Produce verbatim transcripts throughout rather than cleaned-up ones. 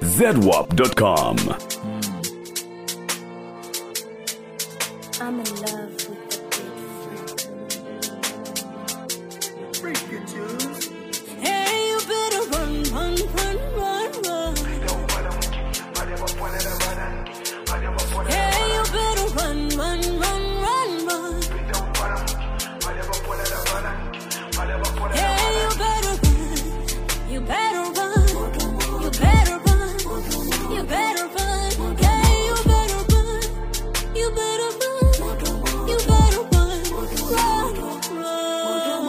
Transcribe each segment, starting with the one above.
zedwap dot com. I'm in love with the big friend. Freak it, Jules. Hey, you better run, run, run, run, run. Hey, you better run, run, run, run, run. Hey, you better run. You better run. You better run. You better run. Hey, you better run. You better run. You better run. Run, run.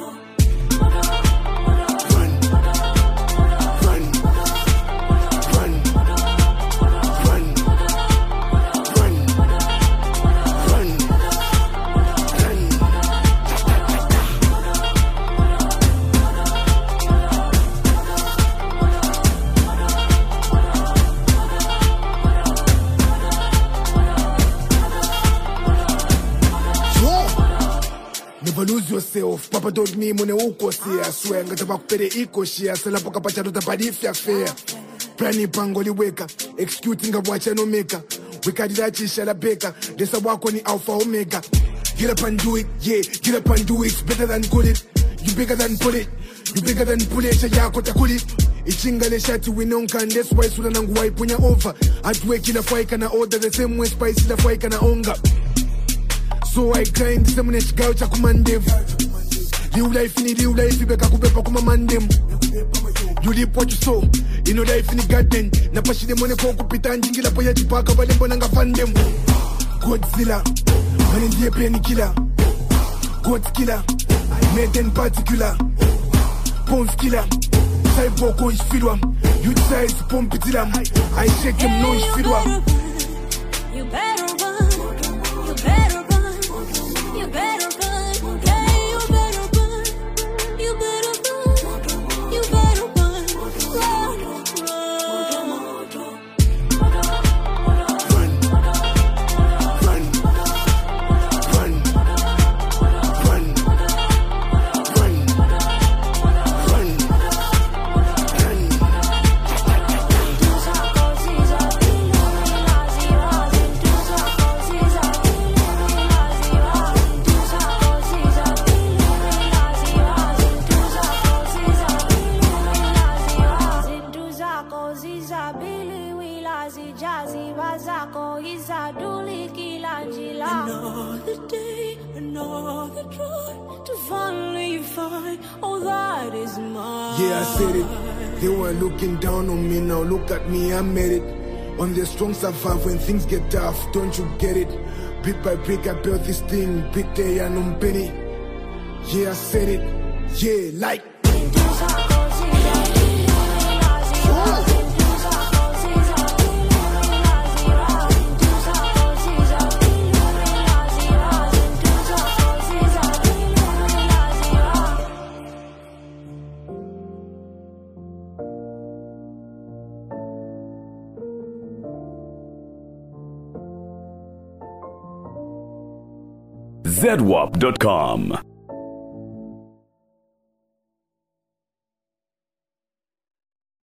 Never lose yourself. Papa told me mune uko siya. Swear ngataba kupere iko shia. Sela poka pacha tuta padifya fair. Prani pangoli weka. Executing a watch no maker. Weka didachi shala beka. Desa wako ni alpha omega. Get up and do it, yeah. Get up and do it. It's better than call it. You bigger than pull it. You bigger than pull it. Shaya kota kuli. Ichingale shati winonka. And that's why sula nangu waipunya over. Atwe kila fai kana order. The same way spice kila fai kana onga. So I grind the money chikao cha kumandem. Liu life ni liu life ibeka kubepa kuma mandem. You live what you sow. You know life ni garden. Na pashi de money kwa kupita njingila po ya jipaka wale mbona nga fandem. Godzilla. Mani ndiye penny killer. God killer. Made in particular. Bones killer. Cyborg is fidwa. You size pump it I shake him no is fidwa. You better run. You better run. You better run, yeah, you better run, you better run, you better run, run, Another day, another try to finally find all that is mine. Yeah, I said it. They were looking down on me, now look at me, I made it. On the strong survive when things get tough, don't you get it? Bit by bit I built this thing, big day and um penny. Yeah, I said it. Yeah, like. zedwap dot com.